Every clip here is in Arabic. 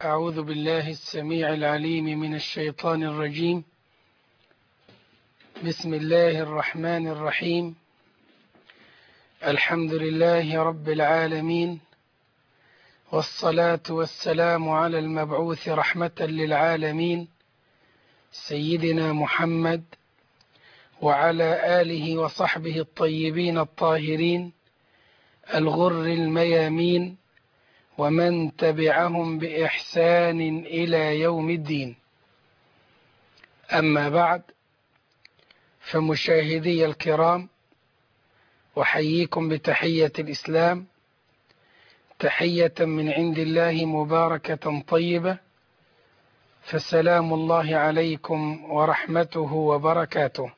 أعوذ بالله السميع العليم من الشيطان الرجيم. بسم الله الرحمن الرحيم. الحمد لله رب العالمين، والصلاة والسلام على المبعوث رحمة للعالمين سيدنا محمد وعلى آله وصحبه الطيبين الطاهرين الغر الميامين ومن تبعهم بإحسان إلى يوم الدين. أما بعد، فمشاهدي الكرام، أحييكم بتحية الإسلام، تحية من عند الله مباركة طيبة، فسلام الله عليكم ورحمته وبركاته.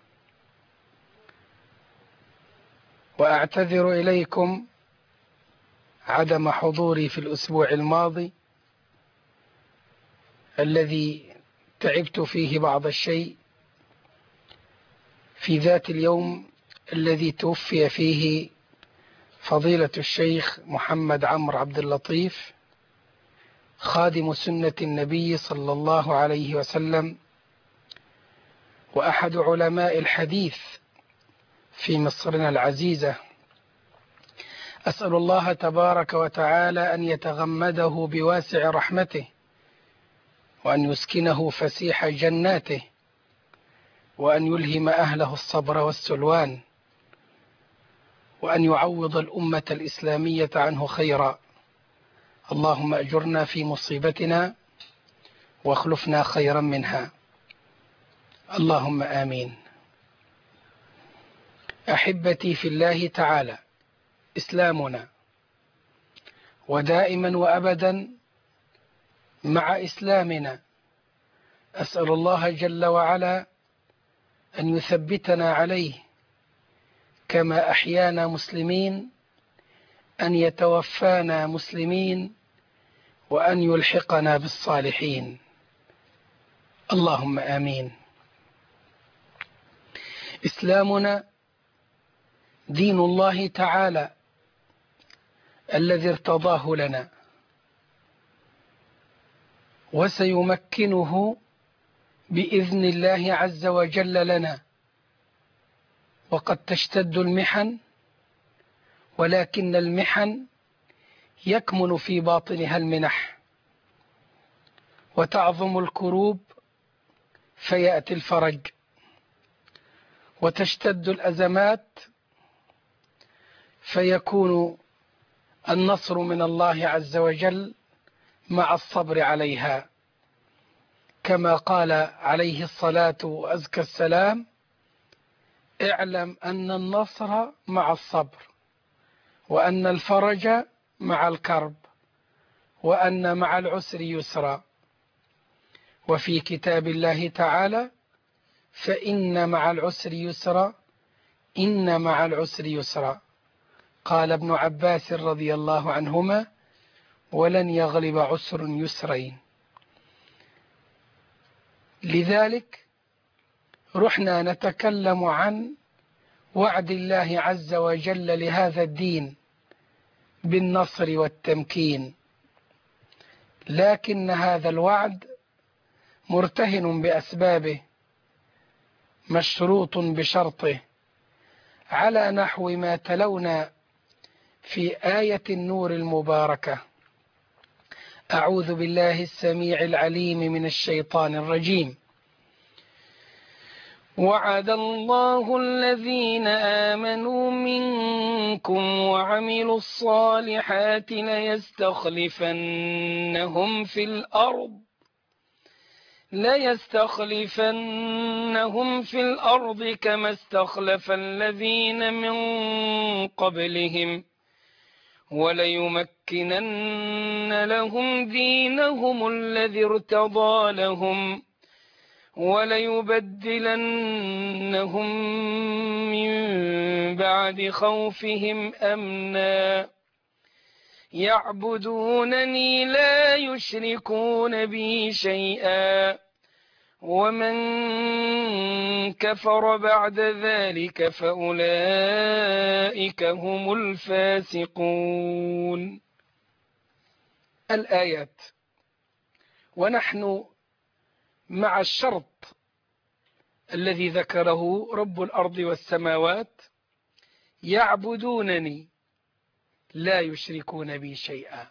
وأعتذر إليكم عدم حضوري في الأسبوع الماضي الذي تعبت فيه بعض الشيء في ذات اليوم الذي توفي فيه فضيلة الشيخ محمد عمرو عبد اللطيف، خادم سنة النبي صلى الله عليه وسلم، وأحد علماء الحديث في مصرنا العزيزة. أسأل الله تبارك وتعالى أن يتغمده بواسع رحمته، وأن يسكنه فسيح جناته، وأن يلهم أهله الصبر والسلوان، وأن يعوض الأمة الإسلامية عنه خيرا. اللهم أجرنا في مصيبتنا واخلفنا خيرا منها، اللهم آمين. أحبتي في الله تعالى، إسلامنا ودائما وأبدا مع إسلامنا أسأل الله جل وعلا أن يثبتنا عليه، كما أحيانا مسلمين أن يتوفانا مسلمين، وأن يلحقنا بالصالحين، اللهم آمين. إسلامنا دين الله تعالى الذي ارتضاه لنا، وسيمكنه بإذن الله عز وجل لنا. وقد تشتد المحن، ولكن المحن يكمن في باطنها المنح، وتعظم الكروب فيأتي الفرج، وتشتد الأزمات فيكون النصر من الله عز وجل مع الصبر عليها، كما قال عليه الصلاة وأزكى السلام: اعلم أن النصر مع الصبر، وأن الفرج مع الكرب، وأن مع العسر يسرا. وفي كتاب الله تعالى: فإن مع العسر يسرا، إن مع العسر يسرا. قال ابن عباس رضي الله عنهما: ولن يغلب عسر يسرين. لذلك رحنا نتكلم عن وعد الله عز وجل لهذا الدين بالنصر والتمكين، لكن هذا الوعد مرتهن بأسبابه، مشروط بشرطه، على نحو ما تلونا في آية النور المباركة: أعوذ بالله السميع العليم من الشيطان الرجيم. وعد الله الذين آمنوا منكم وعملوا الصالحات ليستخلفنهم في الأرض كما استخلف الذين من قبلهم، وليمكنن لهم دينهم الذي ارتضى لهم، وليبدلنهم من بعد خوفهم أمنا يعبدونني لا يشركون بي شيئا، ومن كفر بعد ذلك فأولئك هم الفاسقون. الآيات. ونحن مع الشرط الذي ذكره رب الأرض والسماوات: يعبدونني لا يشركون بي شيئا.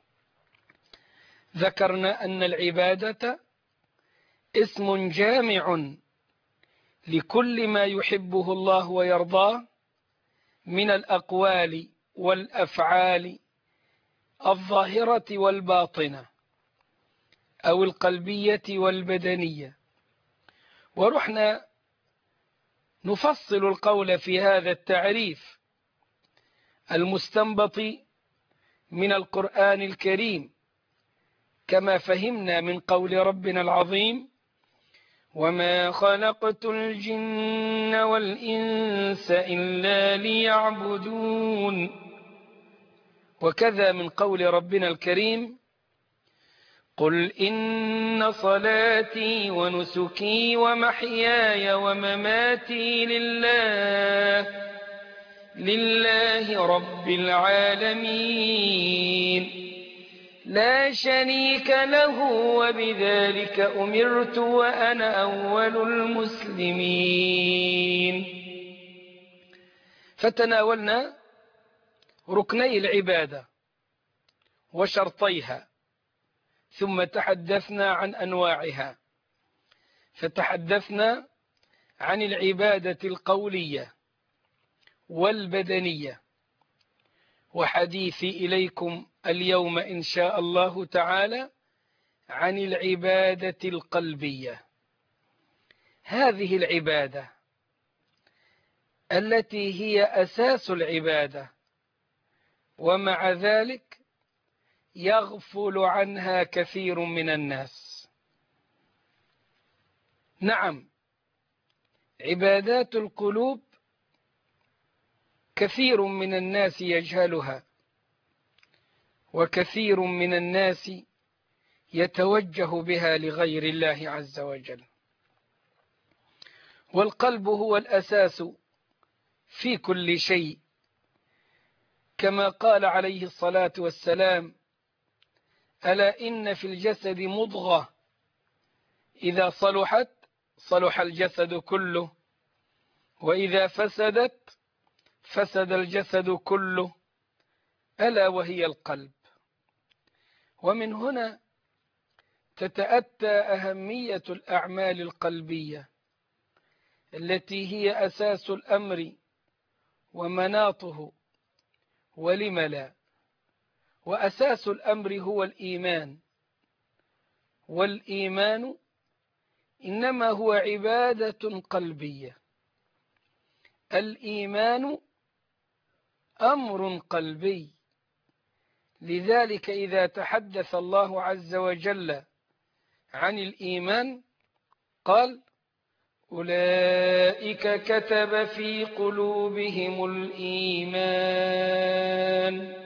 ذكرنا أن العبادة اسم جامع لكل ما يحبه الله ويرضاه من الأقوال والأفعال الظاهرة والباطنة أو القلبية والبدنية. ورحنا نفصل القول في هذا التعريف المستنبط من القرآن الكريم، كما فهمنا من قول ربنا العظيم: وما خلقت الجن والإنس إلا ليعبدون. وكذا من قول ربنا الكريم: قل إن صلاتي ونسكي ومحياي ومماتي لله رب العالمين لا شريك له وبذلك أمرت وأنا أول المسلمين. فتناولنا ركني العبادة وشرطيها، ثم تحدثنا عن أنواعها، فتحدثنا عن العبادة القولية والبدنية. وحديثي إليكم اليوم إن شاء الله تعالى عن العبادة القلبية. هذه العبادة التي هي أساس العبادة، ومع ذلك يغفل عنها كثير من الناس. نعم، عبادات القلوب كثير من الناس يجهلها، وكثير من الناس يتوجه بها لغير الله عز وجل. والقلب هو الأساس في كل شيء، كما قال عليه الصلاة والسلام: ألا إن في الجسد مضغة إذا صلحت صلح الجسد كله، وإذا فسدت فسد الجسد كله، ألا وهي القلب. ومن هنا تتأتى أهمية الأعمال القلبية التي هي أساس الأمر ومناطه، ولم لا. وأساس الأمر هو الإيمان، والإيمان إنما هو عبادة قلبية. الإيمان أمر قلبي، لذلك إذا تحدث الله عز وجل عن الإيمان قال: أولئك كتب في قلوبهم الإيمان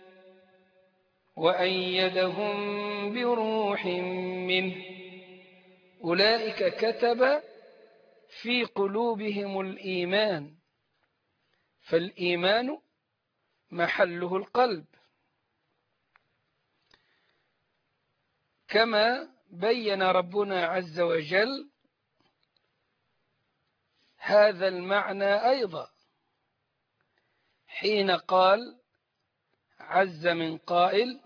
وأيدهم بروح منه. أولئك كتب في قلوبهم الإيمان، فالإيمان محله القلب، كما بين ربنا عز وجل هذا المعنى أيضا حين قال عز من قائل: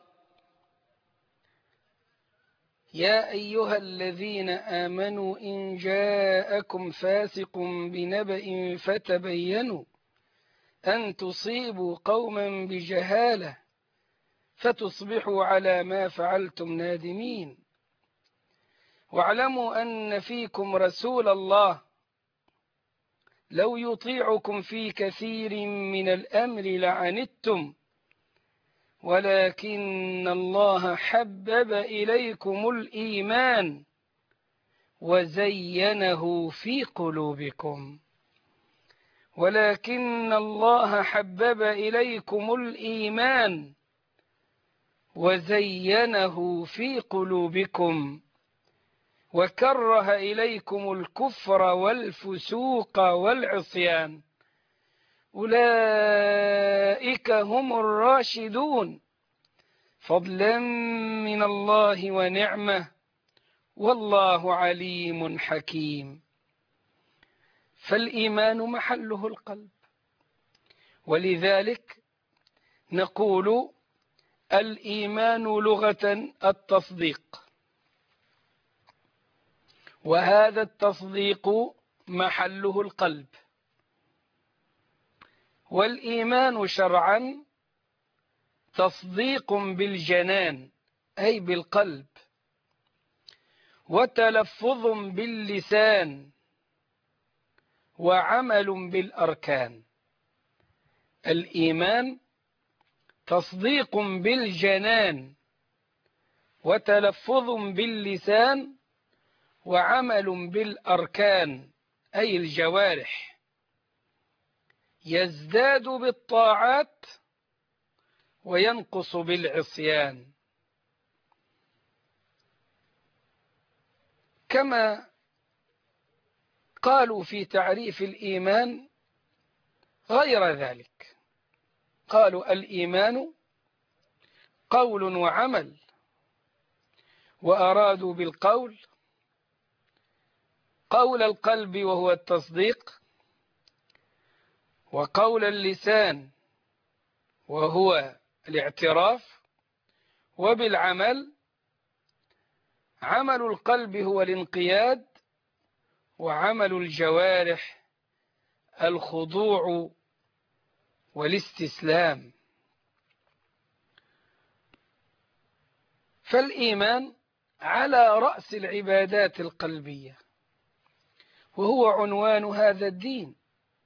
يا أيها الذين آمنوا إن جاءكم فاسق بنبأ فتبينوا أن تصيبوا قوما بجهالة فتصبحوا على ما فعلتم نادمين. واعلموا أن فيكم رسول الله لو يطيعكم في كثير من الأمر لعنتم ولكن الله حبب إليكم الإيمان وزينه في قلوبكم. ولكن الله حبب إليكم الإيمان وزينه في قلوبكم وكره إليكم الكفر والفسوق والعصيان أولئك هم الراشدون فضلا من الله ونعمة والله عليم حكيم. فالإيمان محله القلب، ولذلك نقول الإيمان لغة التصديق، وهذا التصديق محله القلب. والإيمان شرعا تصديق بالجنان أي بالقلب، وتلفظ باللسان، وعمل بالأركان. الإيمان تصديق بالجنان، وتلفظ باللسان، وعمل بالأركان أي الجوارح، يزداد بالطاعات وينقص بالعصيان. كما قالوا في تعريف الإيمان غير ذلك، قالوا الإيمان قول وعمل، وأرادوا بالقول قول القلب وهو التصديق، وقول اللسان وهو الاعتراف، وبالعمل عمل القلب هو الانقياد، وعمل الجوارح الخضوع والاستسلام. فالإيمان على رأس العبادات القلبية، وهو عنوان هذا الدين.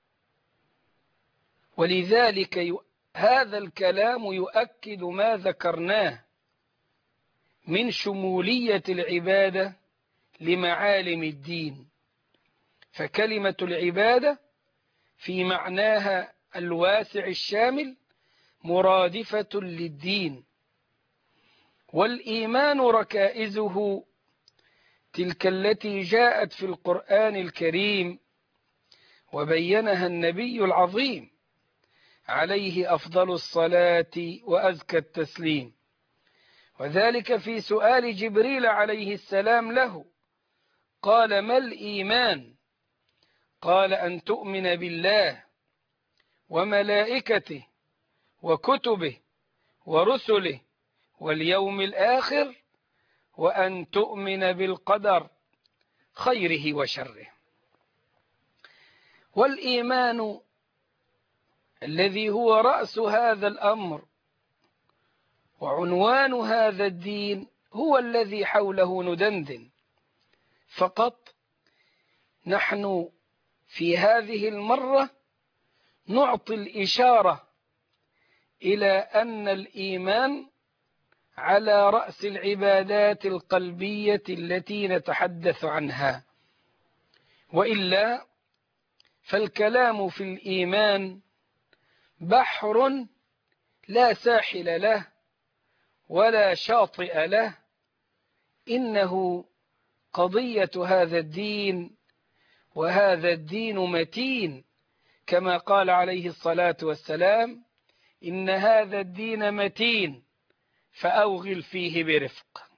ولذلك هذا الكلام يؤكد ما ذكرناه من شمولية العبادة لمعالم الدين. فكلمة العبادة في معناها الواسع الشامل مرادفة للدين، والإيمان ركائزه تلك التي جاءت في القرآن الكريم وبينها النبي العظيم عليه أفضل الصلاة وأزكى التسليم، وذلك في سؤال جبريل عليه السلام له، قال: ما الإيمان؟ قال: أن تؤمن بالله وملائكته وكتبه ورسله واليوم الآخر، وأن تؤمن بالقدر خيره وشره. والإيمان الذي هو رأس هذا الأمر وعنوان هذا الدين هو الذي حوله ندندن. فقط نحن في هذه المرة نعطي الإشارة إلى أن الإيمان على رأس العبادات القلبية التي نتحدث عنها، وإلا فالكلام في الإيمان بحر لا ساحل له ولا شاطئ له، إنه قضية هذا الدين، وهذا الدين متين كما قال عليه الصلاة والسلام: إن هذا الدين متين فأوغل فيه برفق.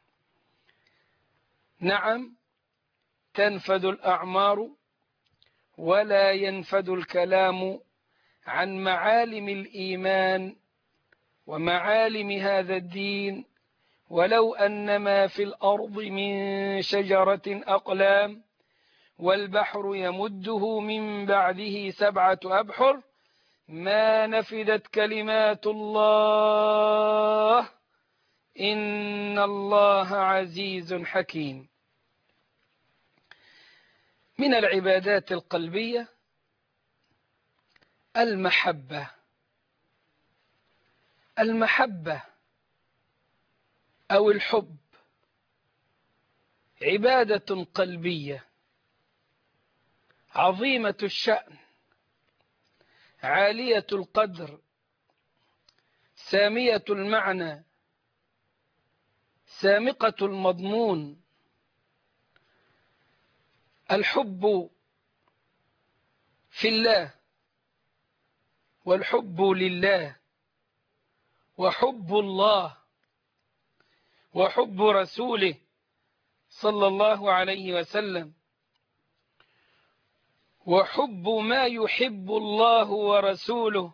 نعم، تنفد الأعمار ولا ينفد الكلام عن معالم الإيمان ومعالم هذا الدين، ولو أن ما في الأرض من شجرة أقلام والبحر يمده من بعده 7 أبحر ما نفدت كلمات الله إن الله عزيز حكيم. من العبادات القلبية المحبة أو الحب عبادة قلبية عظيمة الشأن، عالية القدر، سامية المعنى، سامقة المضمون. الحب في الله، والحب لله، وحب الله، وحب رسوله صلى الله عليه وسلم. وحب ما يحب الله ورسوله،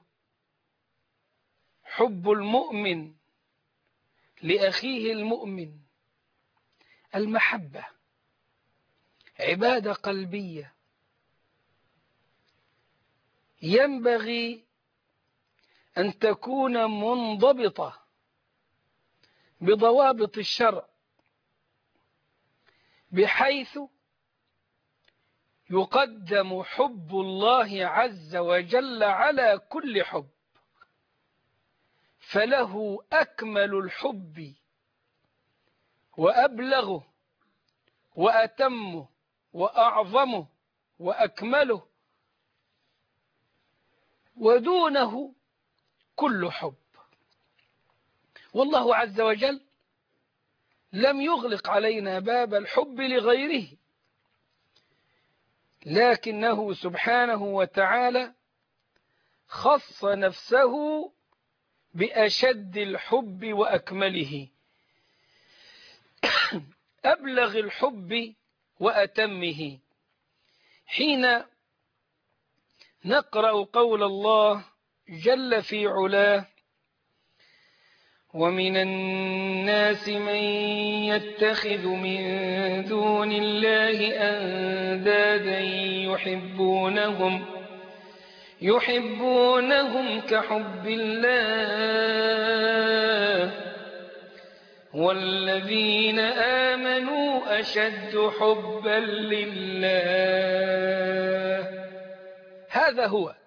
حب المؤمن لأخيه المؤمن، المحبة عبادة قلبية ينبغي أن تكون منضبطة بضوابط الشرع، بحيث يقدم حب الله عز وجل على كل حب، فله أكمل الحب وأبلغه وأتمه وأعظمه وأكمله، ودونه كل حب. والله عز وجل لم يغلق علينا باب الحب لغيره، لكنه سبحانه وتعالى خص نفسه بأشد الحب وأكمله، أبلغ الحب وأتمه، حين نقرأ قول الله جل في علاه: ومن الناس من يتخذ من دون الله أندادا يحبونهم كحب الله والذين آمنوا أشد حبا لله. هذا هو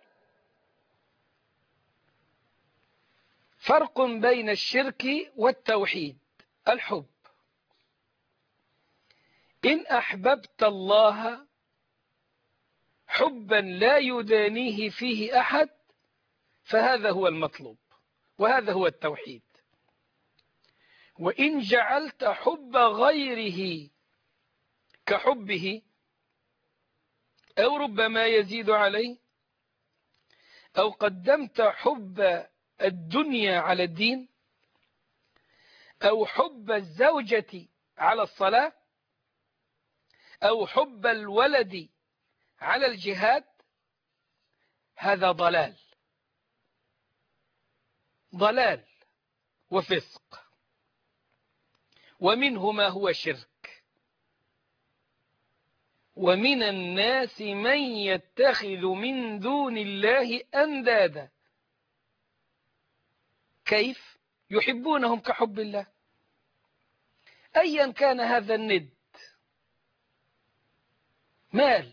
فرق بين الشرك والتوحيد، الحب. إن أحببت الله حبا لا يدانيه فيه أحد فهذا هو المطلوب، وهذا هو التوحيد. وإن جعلت حب غيره كحبه أو ربما يزيد عليه، أو قدمت حب الدنيا على الدين، أو حب الزوجة على الصلاة، أو حب الولد على الجهاد، هذا ضلال وفسق، ومنه ما هو شرك. ومن الناس من يتخذ من دون الله أندادا. كيف؟ يحبونهم كحب الله، أيا كان هذا الند، مال،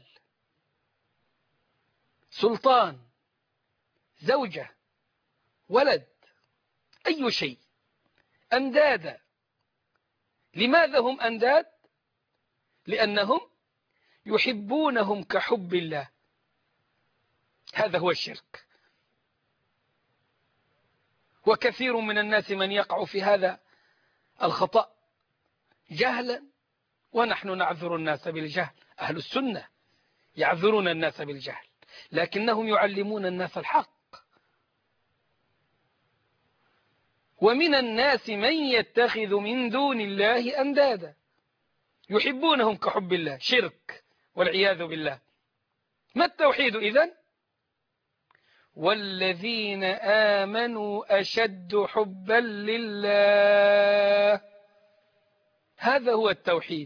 سلطان، زوجة، ولد، أي شيء، أندادا. لماذا هم أنداد؟ لأنهم يحبونهم كحب الله. هذا هو الشرك. وكثير من الناس من يقع في هذا الخطأ جهلا، ونحن نعذر الناس بالجهل. أهل السنة يعذرون الناس بالجهل، لكنهم يعلمون الناس الحق. ومن الناس من يتخذ من دون الله أندادا يحبونهم كحب الله، شرك والعياذ بالله. ما التوحيد إذن؟ والذين آمنوا أشد حبا لله. هذا هو التوحيد،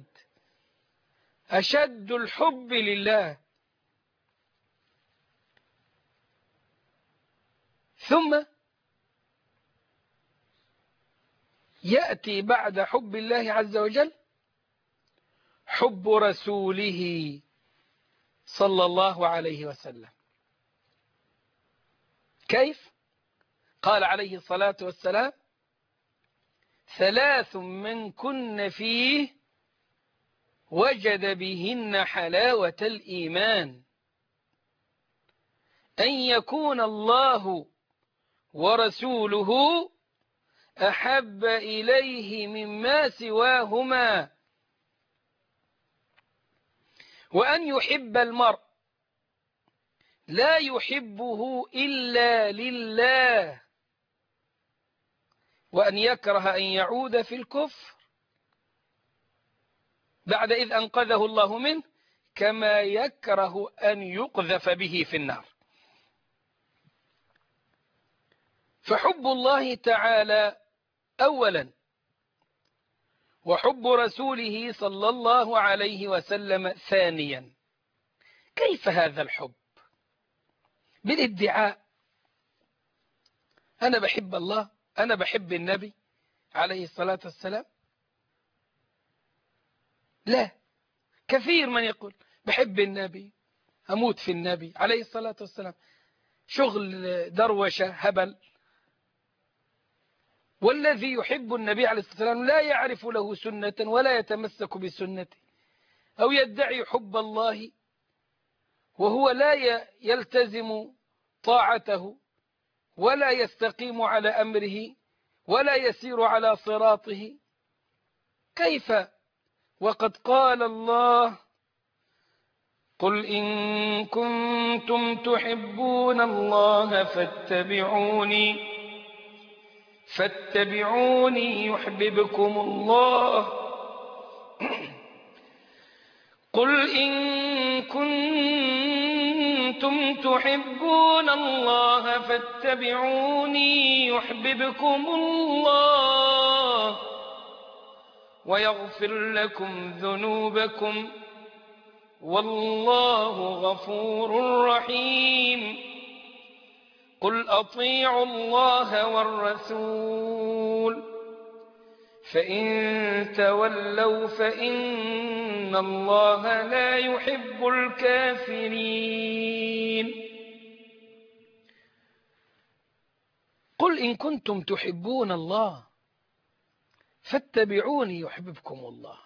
أشد الحب لله. ثم يأتي بعد حب الله عز وجل حب رسوله صلى الله عليه وسلم. كيف؟ قال عليه الصلاة والسلام: 3 من كن فيه وجد بهن حلاوة الإيمان: أن يكون الله ورسوله أحب إليه مما سواهما، وأن يحب المرء لا يحبه إلا لله، وأن يكره أن يعود في الكفر بعد إذ أنقذه الله منه، كما يكره أن يقذف به في النار. فحب الله تعالى أولا، وحب رسوله صلى الله عليه وسلم ثانيا. كيف هذا الحب؟ بالادعاء، أنا بحب الله، أنا بحب النبي عليه الصلاة والسلام. لا، كثير من يقول بحب النبي، أموت في النبي عليه الصلاة والسلام، شغل دروشة هبل. والذي يحب النبي عليه الصلاة والسلام لا يعرف له سنة ولا يتمسك بسنته، أو يدعي حب الله وهو لا يلتزم طاعته ولا يستقيم على أمره ولا يسير على صراطه. كيف وقد قال الله: قل إن كنتم تحبون الله فاتبعوني يحببكم الله. قل إن كنتم تحبون الله فاتبعوني يحببكم الله ويغفر لكم ذنوبكم والله غفور رحيم. قل أطيعوا الله والرسول فإن تولوا فإن الله لا يحب الكافرين. قل إن كنتم تحبون الله فاتبعوني يحببكم الله.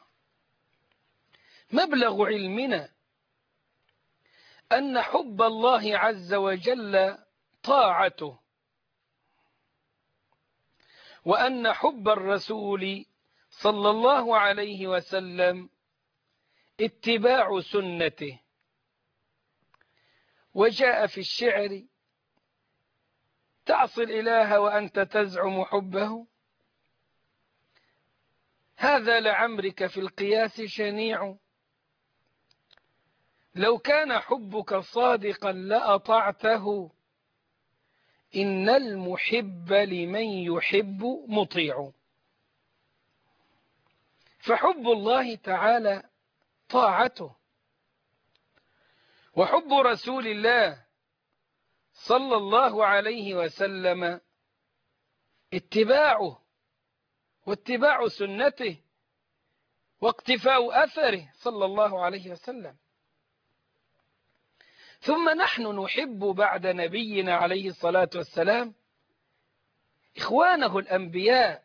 مبلغ علمنا أن حب الله عز وجل طاعته، وأن حب الرسول صلى الله عليه وسلم اتباع سنته. وجاء في الشعر: تعصي الإله وأنت تزعم حبه، هذا لعمرك في القياس شنيع. لو كان حبك صادقا لأطعته، إن المحب لمن يحب مطيع. فحب الله تعالى طاعته، وحب رسول الله صلى الله عليه وسلم اتباعه واتباع سنته واقتفاء أثره صلى الله عليه وسلم. ثم نحن نحب بعد نبينا عليه الصلاة والسلام إخوانه الأنبياء،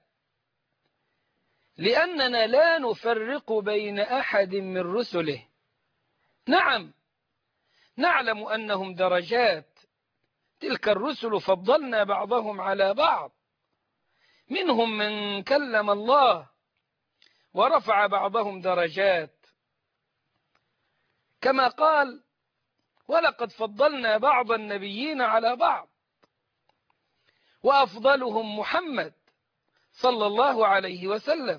لأننا لا نفرق بين أحد من رسله. نعم، نعلم أنهم درجات، تلك الرسل فضلنا بعضهم على بعض، منهم من كلم الله ورفع بعضهم درجات، كما قال: ولقد فضلنا بعض النبيين على بعض، وأفضلهم محمد صلى الله عليه وسلم.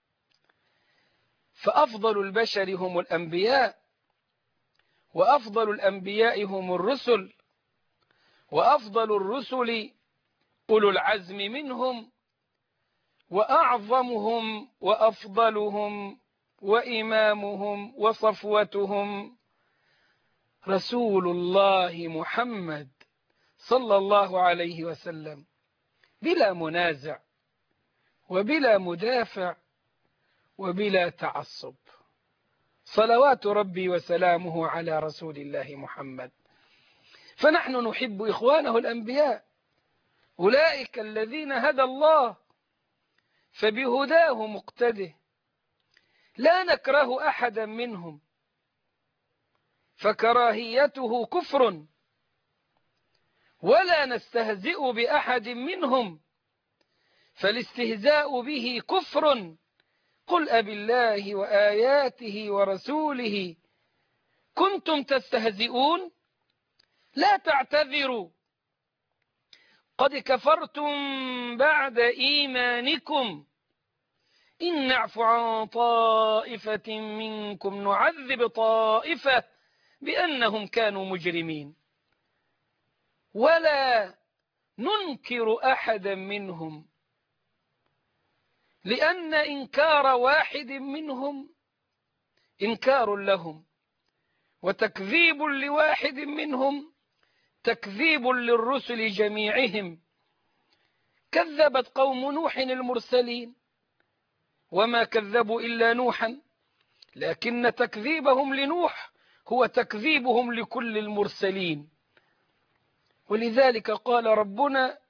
فأفضل البشر هم الأنبياء، وأفضل الأنبياء هم الرسل، وأفضل الرسل أولو العزم منهم، وأعظمهم وأفضلهم وإمامهم وصفوتهم رسول الله محمد صلى الله عليه وسلم، بلا منازع وبلا مدافع وبلا تعصب. صلوات ربي وسلامه على رسول الله محمد. فنحن نحب إخوانه الأنبياء، أولئك الذين هدى الله فبهداه مقتده، لا نكره أحدا منهم، فكراهيته كفر، ولا نستهزئ بأحد منهم، فالاستهزاء به كفر. قل أبالله وآياته ورسوله كنتم تستهزئون لا تعتذروا قد كفرتم بعد إيمانكم إن نعف عن طائفة منكم نعذب طائفة بأنهم كانوا مجرمين ولا ننكر أحدا منهم، لأن إنكار واحد منهم إنكار لهم، وتكذيب لواحد منهم تكذيب للرسل جميعهم. كذبت قوم نوح المرسلين وما كذبوا إلا نوحا، لكن تكذيبهم لنوح هو تكذيبهم لكل المرسلين. ولذلك قال ربنا: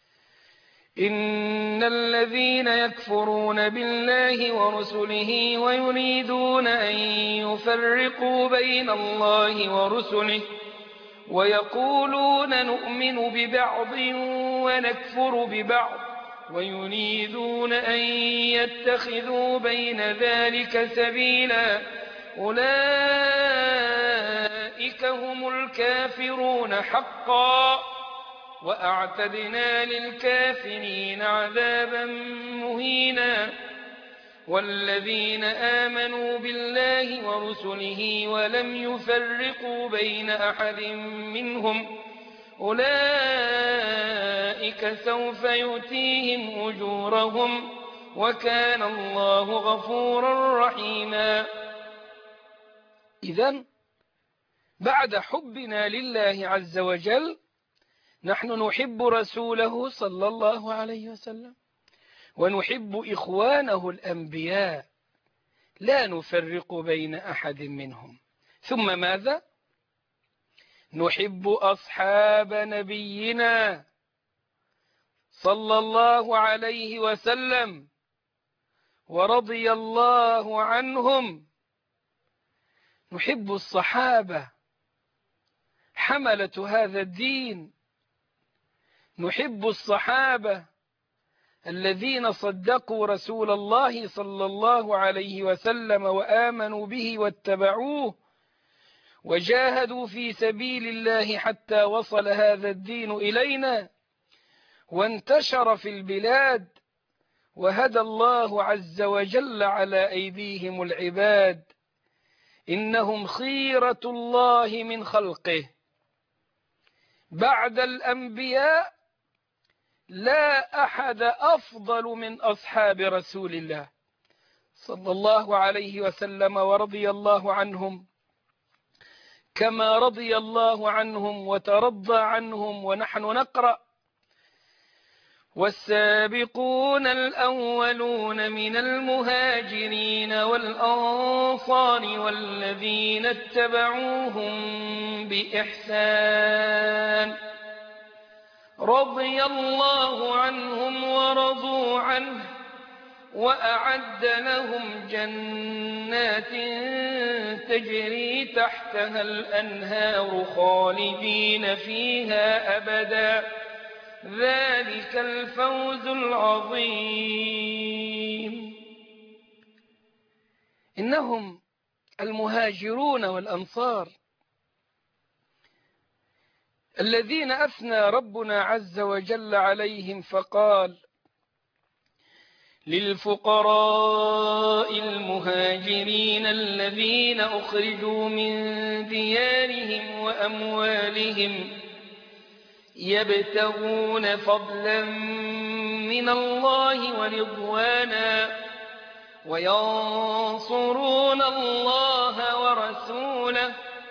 إن الذين يكفرون بالله ورسله ويريدون أن يفرقوا بين الله ورسله ويقولون نؤمن ببعض ونكفر ببعض ويريدون أن يتخذوا بين ذلك سبيلا أولئك هم الكافرون حقا وأعتدنا للكافرين عذابا مهينا. والذين آمنوا بالله ورسله ولم يفرقوا بين أحد منهم أولئك سوف يؤتيهم أجورهم وكان الله غفورا رحيما. إذن بعد حبنا لله عز وجل نحن نحب رسوله صلى الله عليه وسلم ونحب إخوانه الأنبياء لا نفرق بين أحد منهم. ثم ماذا؟ نحب أصحاب نبينا صلى الله عليه وسلم ورضي الله عنهم. نحب الصحابة حملة هذا الدين، نحب الصحابة الذين صدقوا رسول الله صلى الله عليه وسلم وآمنوا به واتبعوه وجاهدوا في سبيل الله حتى وصل هذا الدين إلينا وانتشر في البلاد وهدى الله عز وجل على أيديهم العباد. إنهم خيرة الله من خلقه بعد الأنبياء، لا أحد أفضل من أصحاب رسول الله صلى الله عليه وسلم ورضي الله عنهم كما رضي الله عنهم وترضى عنهم. ونحن نقرأ: والسابقون الأولون من المهاجرين والأنصار والذين اتبعوهم بإحسان رضي الله عنهم ورضوا عنه وأعد لهم جنات تجري تحتها الأنهار خالدين فيها أبدا ذلك الفوز العظيم. إنهم المهاجرون والأنصار الذين أثنى ربنا عز وجل عليهم فقال: للفقراء المهاجرين الذين أخرجوا من ديارهم وأموالهم يبتغون فضلا من الله ورضوانا وينصرون الله ورسوله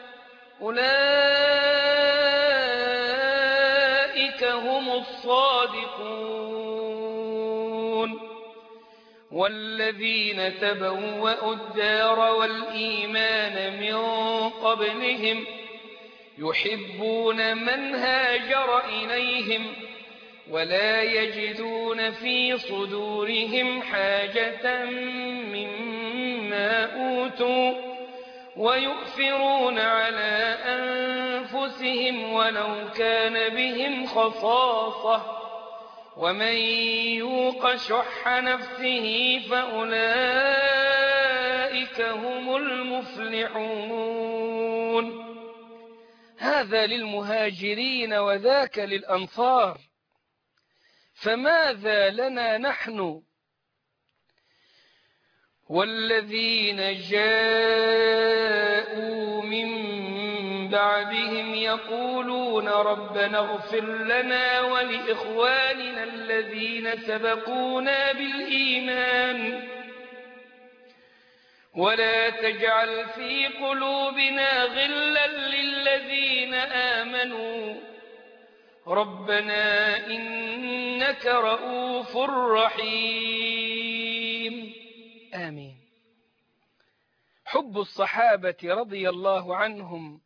أولئك هم الصادقون. والذين تبوأوا الدار والإيمان من قبلهم يحبون من هاجر إليهم ولا يجدون في صدورهم حاجة مما أوتوا ويؤثرون على أنفسهم ولو كان بهم خصاصة ومن يوق شح نفسه فأولئك هم المفلحون. هذا للمهاجرين وذاك للأنصار. فماذا لنا نحن والذين جاءوا من بعدهم يقولون ربنا اغفر لنا ولإخواننا الذين سبقونا بالإيمان ولا تجعل في قلوبنا غلا للذين آمنوا ربنا إنك رؤوف رحيم. آمين. حب الصحابة رضي الله عنهم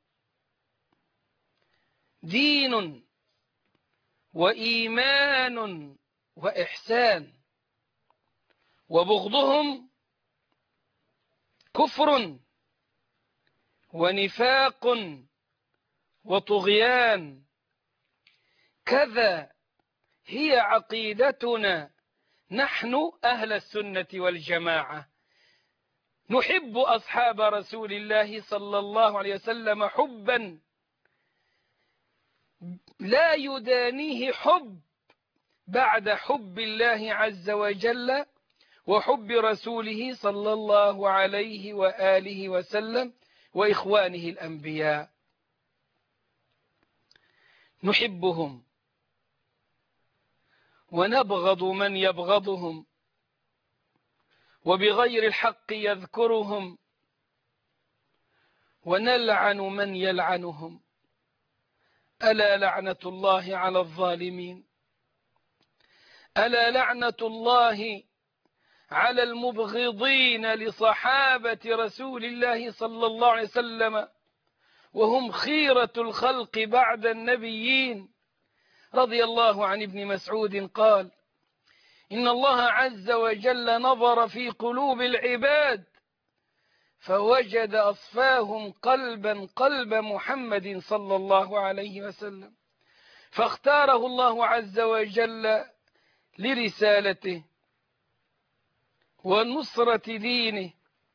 دين وإيمان وإحسان، وبغضهم كفر ونفاق وطغيان. كذا هي عقيدتنا نحن أهل السنة والجماعة، نحب أصحاب رسول الله صلى الله عليه وسلم حبا لا يدانيه حب بعد حب الله عز وجل وحب رسوله صلى الله عليه وآله وسلم وإخوانه الأنبياء. نحبهم ونبغض من يبغضهم، وبغير الحق يذكرهم، ونلعن من يلعنهم. ألا لعنة الله على الظالمين، ألا لعنة الله على المبغضين لصحابة رسول الله صلى الله عليه وسلم، وهم خيرة الخلق بعد النبيين. رضي الله عن ابن مسعود قال: إن الله عز وجل نظر في قلوب العباد فوجد أصفاهم قلبا قلب محمد صلى الله عليه وسلم، فاختاره الله عز وجل لرسالته ونصرة دينه.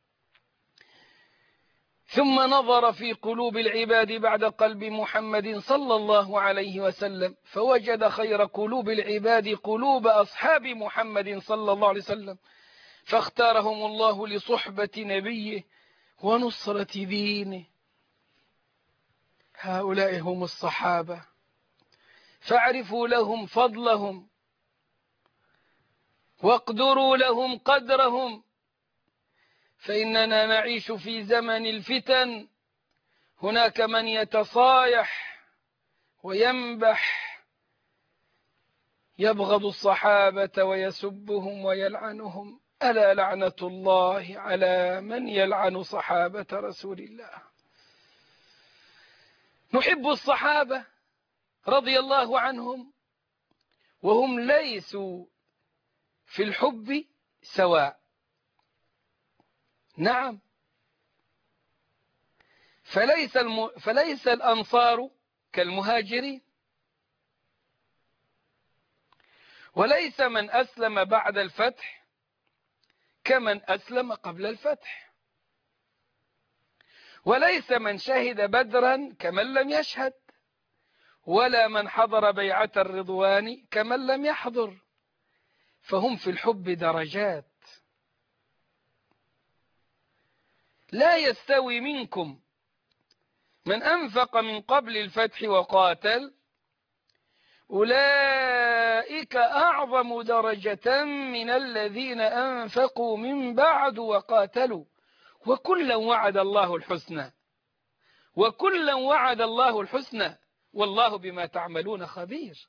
ثم نظر في قلوب العباد بعد قلب محمد صلى الله عليه وسلم فوجد خير قلوب العباد قلوب أصحاب محمد صلى الله عليه وسلم، فاختارهم الله لصحبة نبيه ونصرة دينه. هؤلاء هم الصحابة، فاعرفوا لهم فضلهم واقدروا لهم قدرهم، فإننا نعيش في زمن الفتن، هناك من يتصايح وينبح يبغض الصحابة ويسبهم ويلعنهم. ألا لعنة الله على من يلعن صحابة رسول الله. نحب الصحابة رضي الله عنهم، وهم ليسوا في الحب سواء. نعم، فليس الأنصار كالمهاجرين، وليس من أسلم بعد الفتح كمن أسلم قبل الفتح، وليس من شهد بدرا كمن لم يشهد، ولا من حضر بيعة الرضوان كمن لم يحضر، فهم في الحب درجات. لا يستوي منكم من أنفق من قبل الفتح وقاتل، أولئك أعظم درجة من الذين أنفقوا من بعد وقاتلوا، وكلا وعد الله الحسنى، وكلا وعد الله الحسنى، والله بما تعملون خبير.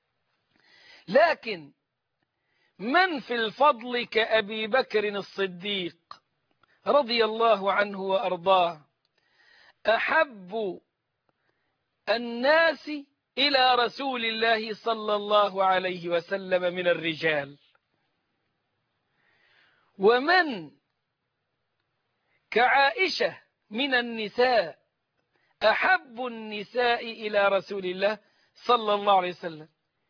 لكن من في الفضل كأبي بكر الصديق رضي الله عنه وأرضاه، أحب الناس إلى رسول الله صلى الله عليه وسلم من الرجال. ومن كعائشة من النساء أحب النساء إلى رسول الله صلى الله عليه وسلم،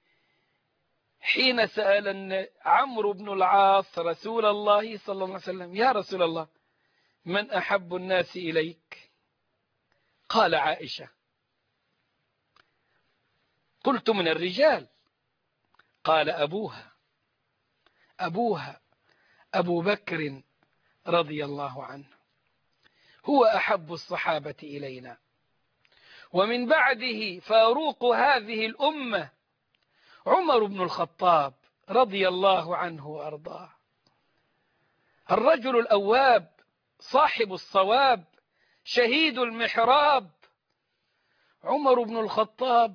حين سأل عمرو بن العاص رسول الله صلى الله عليه وسلم: يا رسول الله، من أحب الناس إليك؟ قال: عائشة. قلت: من الرجال؟ قال: أبوها أبو بكر رضي الله عنه هو أحب الصحابة إلينا، ومن بعده فاروق هذه الأمة عمر بن الخطاب رضي الله عنه وأرضاه، الرجل الأواب صاحب الصواب شهيد المحراب. عمر بن الخطاب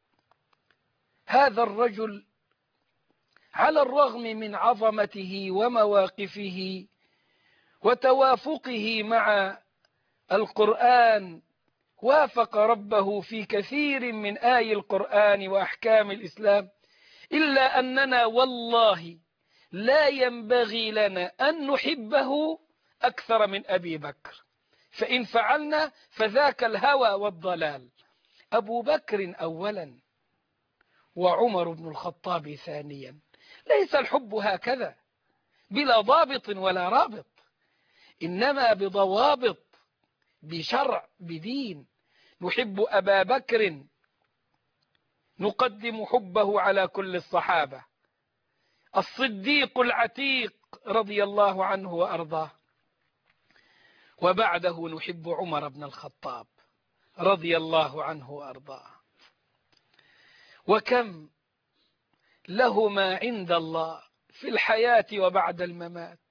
هذا الرجل على الرغم من عظمته ومواقفه وتوافقه مع القرآن وافق ربه في كثير من آي القرآن وأحكام الإسلام، إلا أننا والله لا ينبغي لنا أن نحبه أكثر من أبي بكر، فإن فعلنا فذاك الهوى والضلال. أبو بكر أولا وعمر بن الخطاب ثانيا، ليس الحب هكذا بلا ضابط ولا رابط، إنما بضوابط، بشرع، بدين. نحب أبا بكر نقدم حبه على كل الصحابة، الصديق العتيق رضي الله عنه وأرضاه، وبعده نحب عمر بن الخطاب رضي الله عنه وأرضاه. وكم لهما عند الله في الحياة وبعد الممات،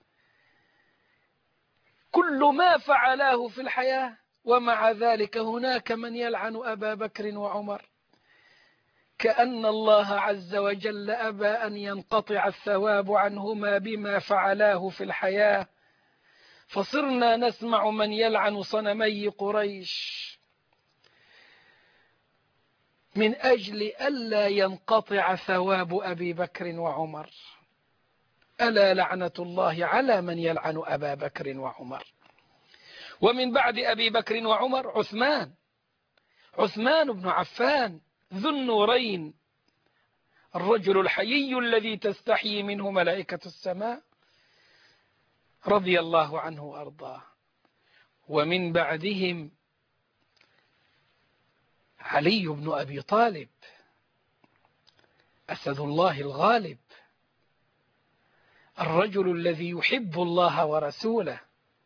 كل ما فعلاه في الحياة، ومع ذلك هناك من يلعن أبا بكر وعمر، كأن الله عز وجل أبى أن ينقطع الثواب عنهما بما فعلاه في الحياة، فصرنا نسمع من يلعن صنمي قريش من أجل ألا ينقطع ثواب أبي بكر وعمر. ألا لعنة الله على من يلعن أبا بكر وعمر. ومن بعد أبي بكر وعمر عثمان بن عفان ذو النورين، الرجل الحيي الذي تستحيي منه ملائكة السماء رضي الله عنه وأرضاه. ومن بعدهم علي بن أبي طالب أسد الله الغالب، الرجل الذي يحب الله ورسوله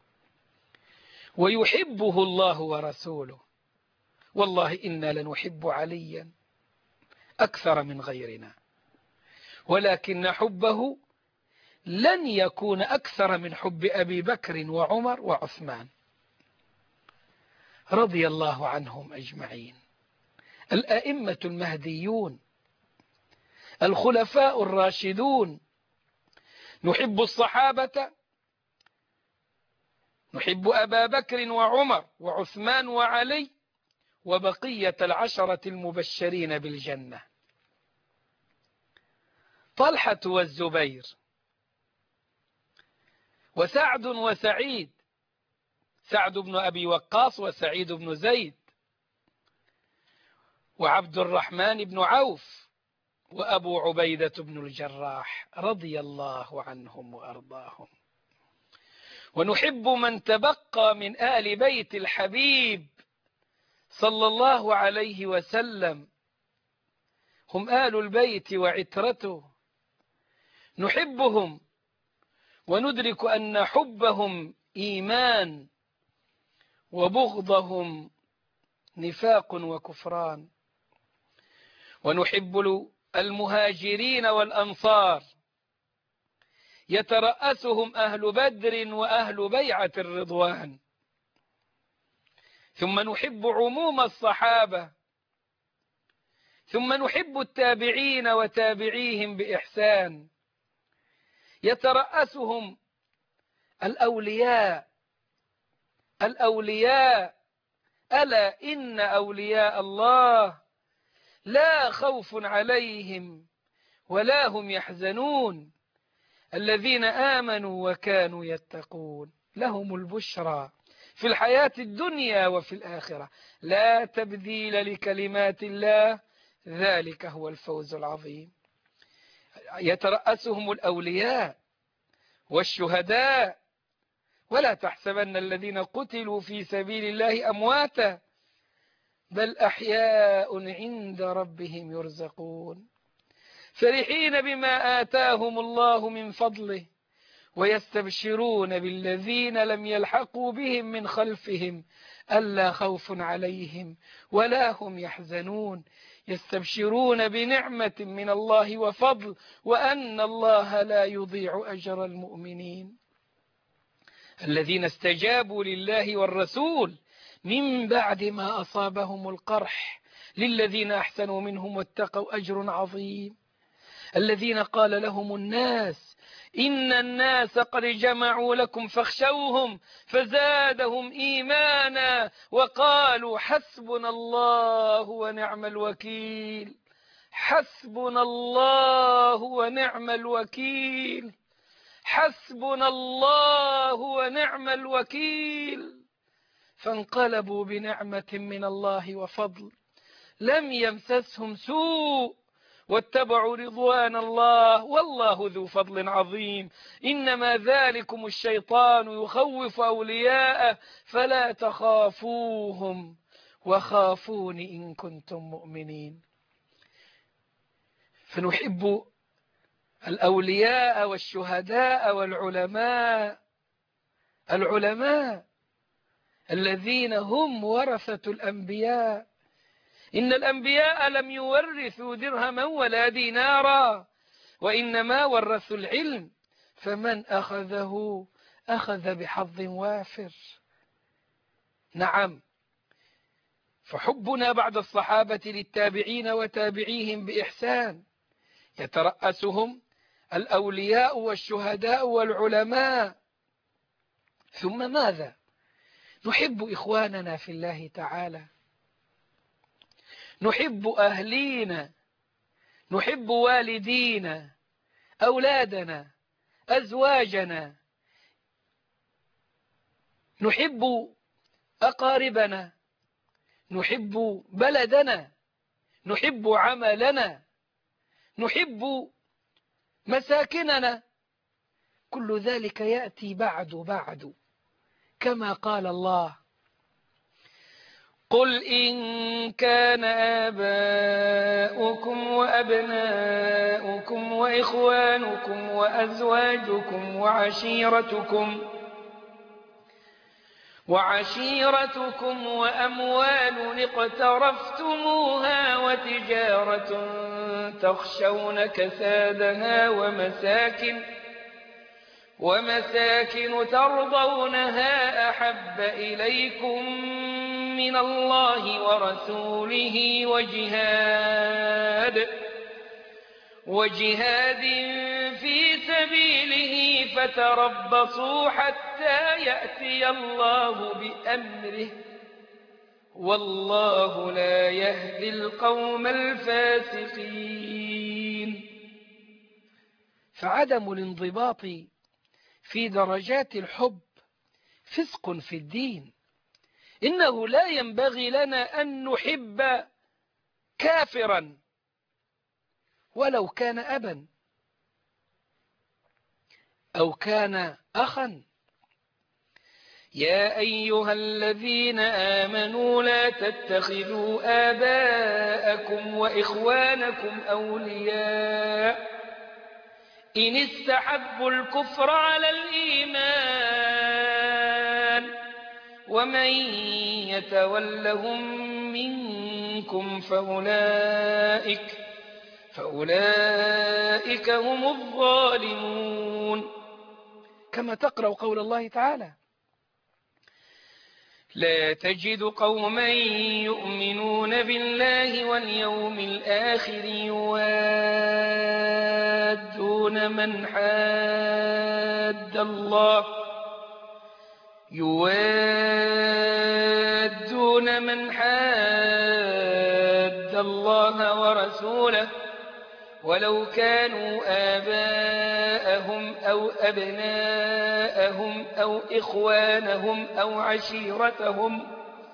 ويحبه الله ورسوله. والله إنا لنحب عليا أكثر من غيرنا، ولكن حبه لن يكون أكثر من حب أبي بكر وعمر وعثمان رضي الله عنهم أجمعين، الأئمة المهديون الخلفاء الراشدون. نحب الصحابة، نحب أبا بكر وعمر وعثمان وعلي وبقية العشرة المبشرين بالجنة، طلحة والزبير وسعد وسعيد، سعد بن أبي وقاص وسعيد بن زيد وعبد الرحمن بن عوف وأبو عبيدة بن الجراح رضي الله عنهم وأرضاهم. ونحب من تبقى من آل بيت الحبيب صلى الله عليه وسلم، هم آل البيت وعترته، نحبهم وندرك أن حبهم إيمان وبغضهم نفاق وكفران. ونحب المهاجرين والأنصار يترأسهم أهل بدر وأهل بيعة الرضوان. ثم نحب عموم الصحابة، ثم نحب التابعين وتابعيهم بإحسان، يترأسهم الأولياء. ألا إن أولياء الله لا خوف عليهم ولا هم يحزنون، الذين آمنوا وكانوا يتقون، لهم البشرى في الحياة الدنيا وفي الآخرة، لا تبديل لكلمات الله، ذلك هو الفوز العظيم. يترأسهم الأولياء والشهداء، ولا تحسبن الذين قتلوا في سبيل الله أمواتا بل أحياء عند ربهم يرزقون، فرحين بما آتاهم الله من فضله ويستبشرون بالذين لم يلحقوا بهم من خلفهم ألا خوف عليهم ولا هم يحزنون يستبشرون بنعمة من الله وفضل وأن الله لا يضيع أجر المؤمنين الذين استجابوا لله والرسول من بعد ما أصابهم القرح للذين أحسنوا منهم واتقوا أجر عظيم الذين قال لهم الناس إن الناس قد جمعوا لكم فاخشوهم فزادهم إيمانا وقالوا حسبنا الله ونعم الوكيل حسبنا الله ونعم الوكيل حسبنا الله ونعم الوكيل فانقلبوا بنعمة من الله وفضل لم يمسسهم سوء واتبعوا رضوان الله والله ذو فضل عظيم إنما ذلكم الشيطان يخوف أولياءه فلا تخافوهم وخافون إن كنتم مؤمنين فنحب الأولياء والشهداء والعلماء الذين هم ورثة الأنبياء إن الأنبياء لم يورثوا درهما ولا دينارا وإنما ورثوا العلم فمن أخذه أخذ بحظ وافر نعم فحبنا بعد الصحابة للتابعين وتابعيهم بإحسان يترأسهم الأولياء والشهداء والعلماء ثم ماذا نحب إخواننا في الله تعالى نحب أهلينا نحب والدينا أولادنا أزواجنا نحب أقاربنا نحب بلدنا نحب عملنا نحب مساكننا كل ذلك يأتي بعد كما قال الله قل إن كان آباؤكم وأبناؤكم وإخوانكم وأزواجكم وعشيرتكم وأموال اقترفتموها وتجارة تخشون كسادها ومساكن ترضونها أحب إليكم من الله ورسوله وجهاد في سبيله فتربصوا حتى يأتي الله بأمره والله لا يهدي القوم الفاسقين فعدم الانضباط في درجات الحب فسق في الدين إنه لا ينبغي لنا أن نحب كافرا ولو كان أبا أو كان أخا يا أيها الذين آمنوا لا تتخذوا آباءكم وإخوانكم أولياء إن استحبوا الكفر على الإيمان ومن يتولهم منكم فأولئك هم الظالمون كما تقرأ قول الله تعالى لا تجد قوما يؤمنون بالله واليوم الآخر يوادون من حاد الله ورسوله ولو كانوا آباءهم أو أبناءهم أو إخوانهم أو عشيرتهم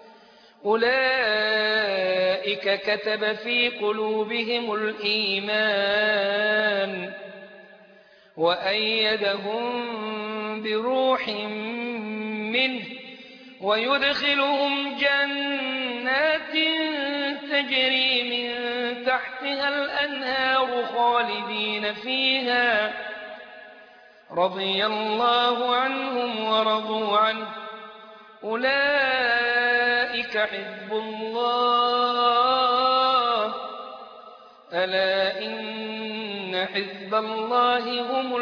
أولئك كتب في قلوبهم الإيمان وأيدهم بروح منه ويدخلهم جنات تجري من تحتها الأنهار خالدين فيها رضي الله عنهم ورضوا عنه أولئك حزب الله ألا إن حزب الله هم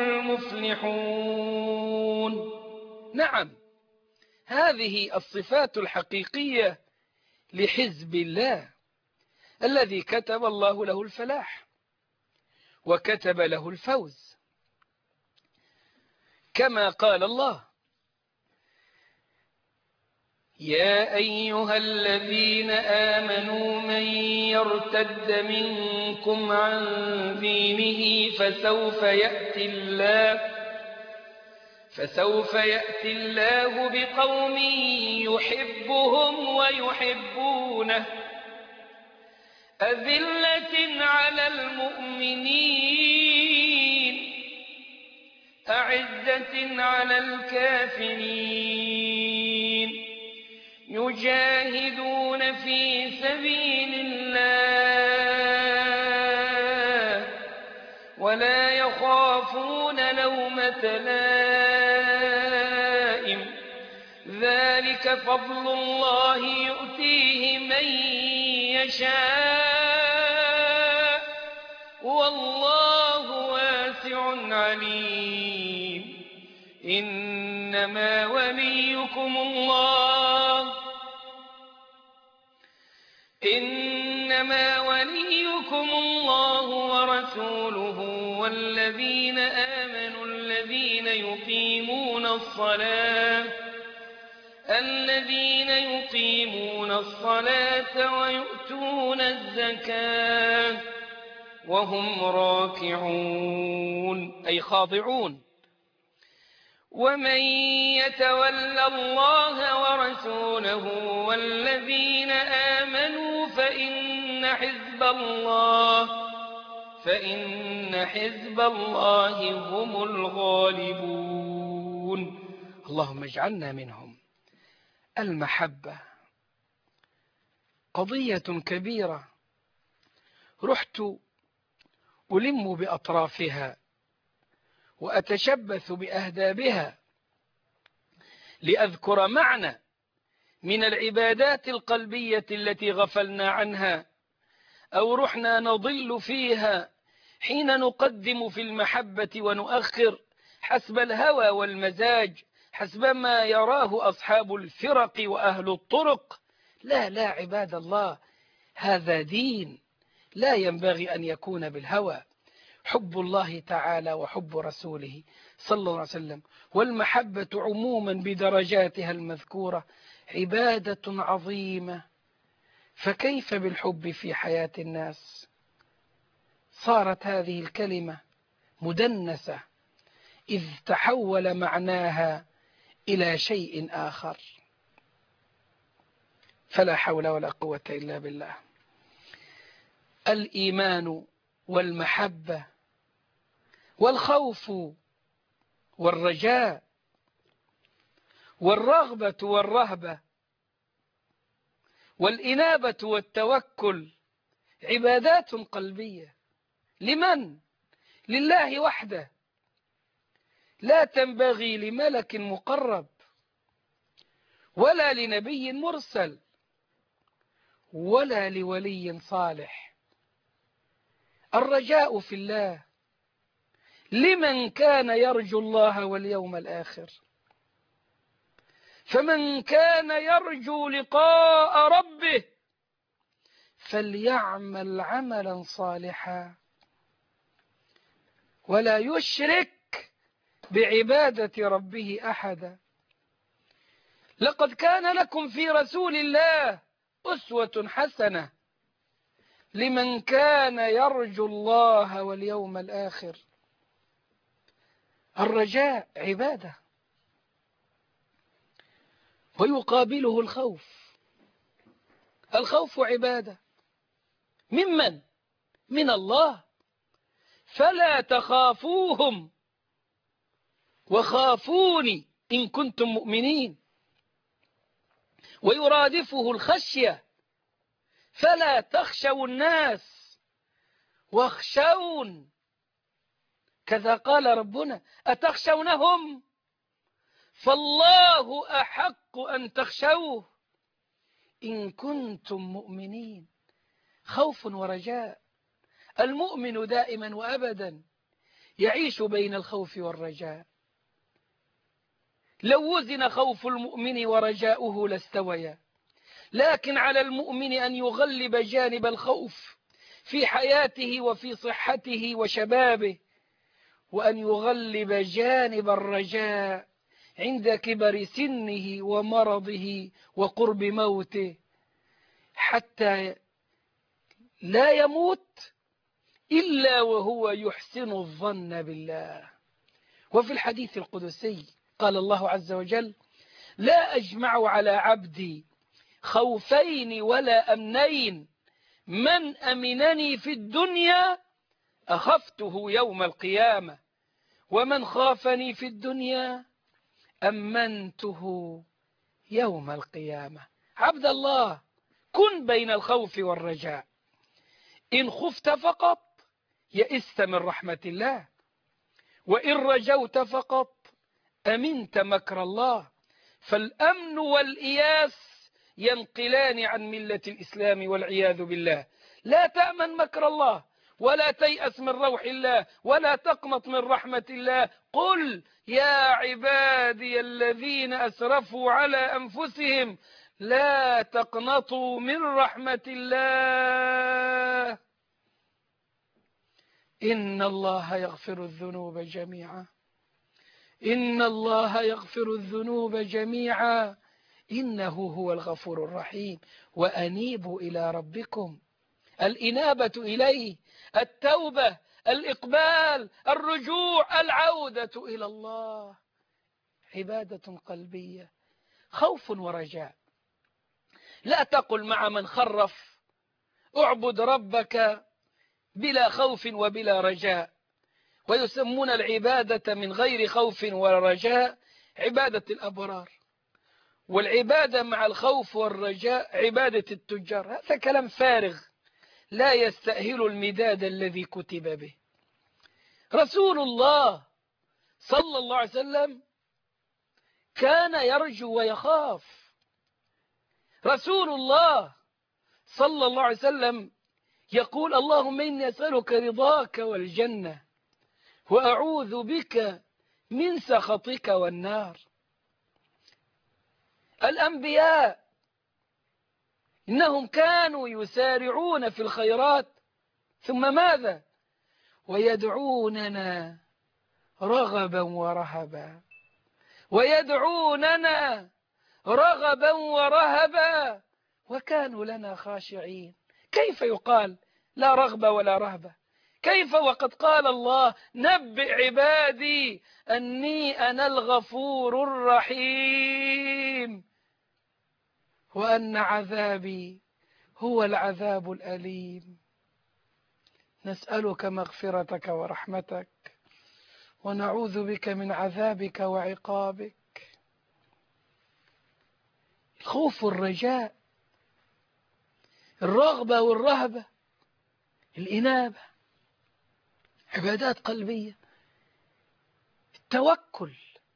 المفلحون. نعم، هذه الصفات الحقيقية لحزب الله الذي كتب الله له الفلاح وكتب له الفوز، كما قال الله: يا أيها الذين آمنوا من يرتد منكم عن دينه فسوف يأتي الله بقوم يحبهم ويحبونه أذلة على المؤمنين أعزة على الكافرين يجاهدون في سبيل الله ولا يخافون لومة لائم ذلك فضل الله يؤتيه من يشاء والله واسع عليم. إنما وليكم الله ورسوله والذين آمنوا الذين يقيمون الصلاة ويؤتون الزكاة وهم راكعون أي خاضعون. ومن يتول الله ورسوله والذين آمنوا فإن حزب الله هم الغالبون. اللهم اجعلنا منهم. المحبة قضية كبيرة، رحت ألم بأطرافها وأتشبث بأهدابها لأذكر معنى من العبادات القلبية التي غفلنا عنها أو رحنا نضل فيها حين نقدم في المحبة ونؤخر حسب الهوى والمزاج، حسب ما يراه أصحاب الفرق وأهل الطرق. لا عباد الله، هذا دين لا ينبغي أن يكون بالهوى. حب الله تعالى وحب رسوله صلى الله عليه وسلم والمحبة عموما بدرجاتها المذكورة عبادة عظيمة، فكيف بالحب في حياة الناس؟ صارت هذه الكلمة مدنسة إذ تحول معناها إلى شيء آخر، فلا حول ولا قوة إلا بالله. الإيمان والمحبة والخوف والرجاء والرغبة والرهبة والإنابة والتوكل عبادات قلبية. لمن؟ لله وحده، لا تنبغي لملك مقرب ولا لنبي مرسل ولا لولي صالح. الرجاء في الله لمن كان يرجو الله واليوم الآخر، فمن كان يرجو لقاء ربه فليعمل عملا صالحا ولا يشرك بعبادة ربه أحدا. لقد كان لكم في رسول الله أسوة حسنة لمن كان يرجو الله واليوم الآخر. الرجاء عبادة ويقابله الخوف. الخوف عبادة ممن؟ من الله. فلا تخافوهم وخافوني إن كنتم مؤمنين. ويرادفه الخشية، فلا تخشوا الناس واخشون كذا قال ربنا: أتخشونهم؟ فالله أحق أن تخشوه إن كنتم مؤمنين. خوف ورجاء. المؤمن دائما وأبدا يعيش بين الخوف والرجاء. لو وزن خوف المؤمن ورجاؤه لاستويا، لكن على المؤمن أن يغلب جانب الخوف في حياته وفي صحته وشبابه، وأن يغلب جانب الرجاء عند كبر سنه ومرضه وقرب موته، حتى لا يموت إلا وهو يحسن الظن بالله. وفي الحديث القدسي قال الله عز وجل: لا أجمع على عبدي خوفين ولا أمنين، من أمنني في الدنيا أخفته يوم القيامة، ومن خافني في الدنيا أمنته يوم القيامة. عبد الله، كن بين الخوف والرجاء. إن خفت فقط يئست من رحمة الله، وإن رجوت فقط أمنت مكر الله. فالأمن والإياس ينقلان عن ملة الإسلام والعياذ بالله. لا تأمن مكر الله، ولا تيأس من روح الله، ولا تقنط من رحمة الله. قل يا عبادي الذين أسرفوا على أنفسهم لا تقنطوا من رحمة الله إن الله يغفر الذنوب جميعا، إن الله يغفر الذنوب جميعا إنه هو الغفور الرحيم. وأنيبوا إلى ربكم. الإنابة إليه، التوبة، الإقبال، الرجوع، العودة إلى الله، عبادة قلبية، خوف ورجاء. لا تقل مع من خرف: اعبد ربك بلا خوف وبلا رجاء. ويسمون العبادة من غير خوف ورجاء عبادة الأبرار، والعبادة مع الخوف والرجاء عبادة التجار. هذا كلام فارغ لا يستأهل المداد الذي كتب به. رسول الله صلى الله عليه وسلم كان يرجو ويخاف. رسول الله صلى الله عليه وسلم يقول: اللهم إني أسألك رضاك والجنة، وأعوذ بك من سخطك والنار. الأنبياء إنهم كانوا يسارعون في الخيرات، ثم ماذا؟ ويدعوننا رغبا ورهبا، ويدعوننا رغبا ورهبا، وكانوا لنا خاشعين. كيف يقال لا رغبة ولا رهبة؟ كيف وقد قال الله: نبئ عبادي أني أنا الغفور الرحيم، وأن عذابي هو العذاب الأليم. نسألك مغفرتك ورحمتك، ونعوذ بك من عذابك وعقابك. الخوف والرجاء، الرغبة والرهبة، الإنابة، عبادات قلبية. التوكل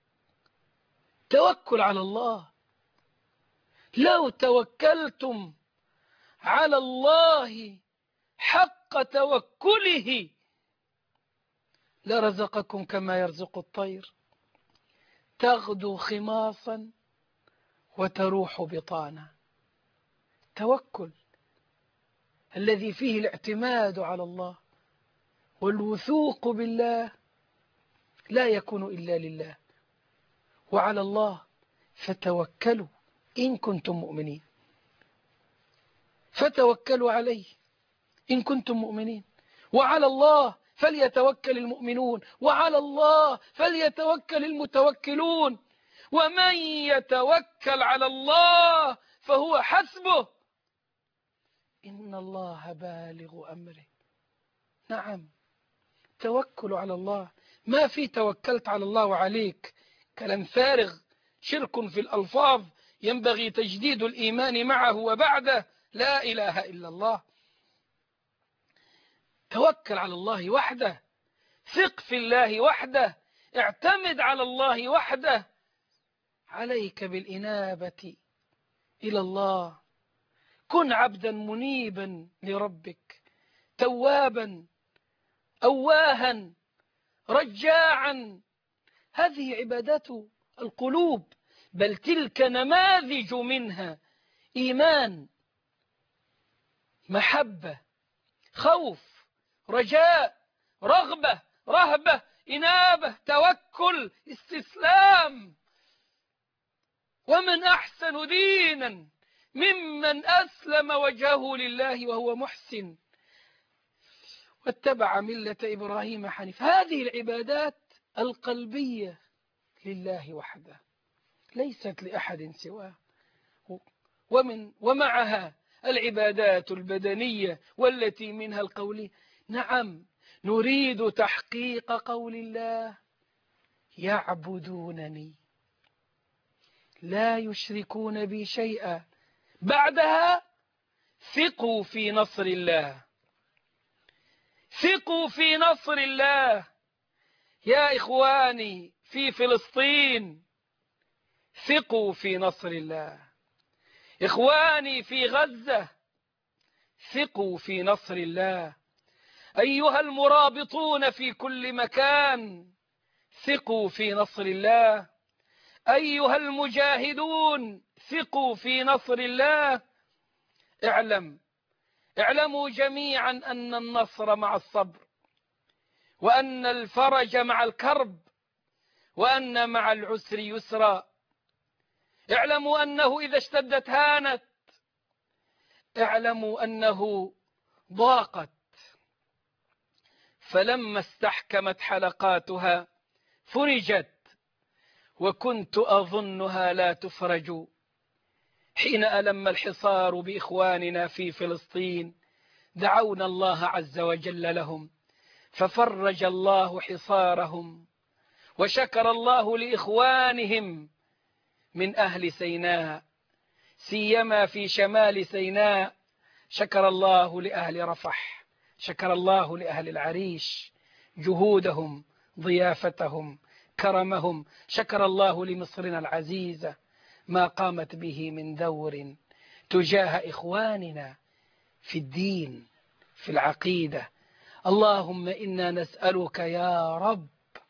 على الله. لو توكلتم على الله حق توكله لرزقكم كما يرزق الطير تغدو خماصا وتروح بطانا. التوكل الذي فيه الاعتماد على الله والوثوق بالله لا يكون إلا لله وعلى الله فتوكلوا إن كنتم مؤمنين. فتوكلوا عليه إن كنتم مؤمنين، وعلى الله فليتوكل المؤمنون، وعلى الله فليتوكل المتوكلون. ومن يتوكل على الله فهو حسبه إن الله بالغ أمره. نعم، توكل على الله. ما في توكلت على الله وعليك، كلام فارغ، شرك في الألفاظ ينبغي تجديد الإيمان معه وبعده. لا إله إلا الله. توكل على الله وحده ثق في الله وحده، اعتمد على الله وحده. عليك بالإنابة إلى الله، كن عبدا منيبا لربك، توابا أواها رجاعا. هذه عبادات القلوب، بل تلك نماذج منها: إيمان، محبة، خوف، رجاء، رغبة، رهبة، إنابة، توكل، استسلام. ومن أحسن دينا ممن أسلم وجهه لله وهو محسن واتبع ملة إبراهيم حنيف. هذه العبادات القلبية لله وحده، ليست لأحد سواه. ومعها العبادات البدنية والتي منها القولية. نعم، نريد تحقيق قول الله: يعبدونني لا يشركون بي شيئا. بعدها ثقوا في نصر الله، ثقوا في نصر الله. يا إخواني في فلسطين، ثقوا في نصر الله. إخواني في غزة، ثقوا في نصر الله. أيها المرابطون في كل مكان، ثقوا في نصر الله. أيها المجاهدون، ثقوا في نصر الله. اعلموا جميعا أن النصر مع الصبر، وأن الفرج مع الكرب، وأن مع العسر يسرا. اعلموا أنه إذا اشتدت هانت، اعلموا أنه ضاقت، فلما استحكمت حلقاتها فرجت، وكنت أظنها لا تفرج. حين ألم الحصار بإخواننا في فلسطين دعونا الله عز وجل لهم، ففرج الله حصارهم، وشكر الله لإخوانهم من أهل سيناء، سيما في شمال سيناء. شكر الله لأهل رفح، شكر الله لأهل العريش جهودهم، ضيافتهم، كرمهم. شكر الله لمصرنا العزيزة ما قامت به من دور تجاه إخواننا في الدين، في العقيدة. اللهم إنا نسألك يا رب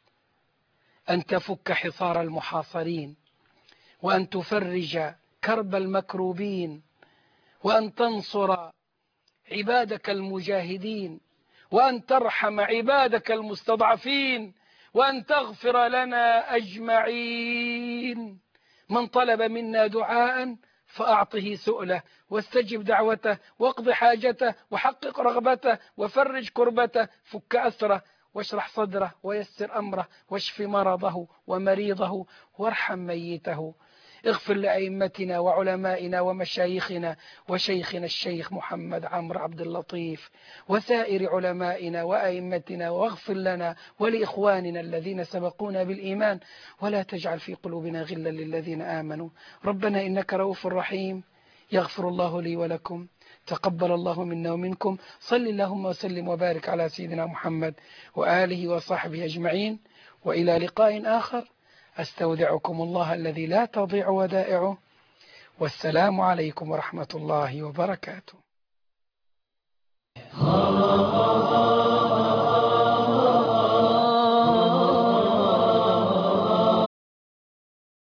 أن تفك حصار المحاصرين، وأن تفرج كرب المكروبين، وأن تنصر عبادك المجاهدين، وأن ترحم عبادك المستضعفين، وأن تغفر لنا أجمعين. من طلب منا دعاء فأعطه سؤله، واستجب دعوته، واقض حاجته، وحقق رغبته، وفرج كربته، فك أسره، واشرح صدره، ويسر أمره، واشف مرضه ومريضه، وارحم ميته. اغفر لأئمتنا وعلمائنا ومشايخنا وشيخنا الشيخ محمد عمرو عبد اللطيف وسائر علمائنا وأئمتنا، واغفر لنا ولإخواننا الذين سبقونا بالإيمان، ولا تجعل في قلوبنا غلا للذين آمنوا. ربنا إنك رؤوف رحيم. يغفر الله لي ولكم، تقبل الله منا ومنكم. صل اللهم وسلم وبارك على سيدنا محمد وآله وصحبه أجمعين، وإلى لقاء آخر. أستودعكم الله الذي لا تضيع ودائعه، والسلام عليكم ورحمة الله وبركاته.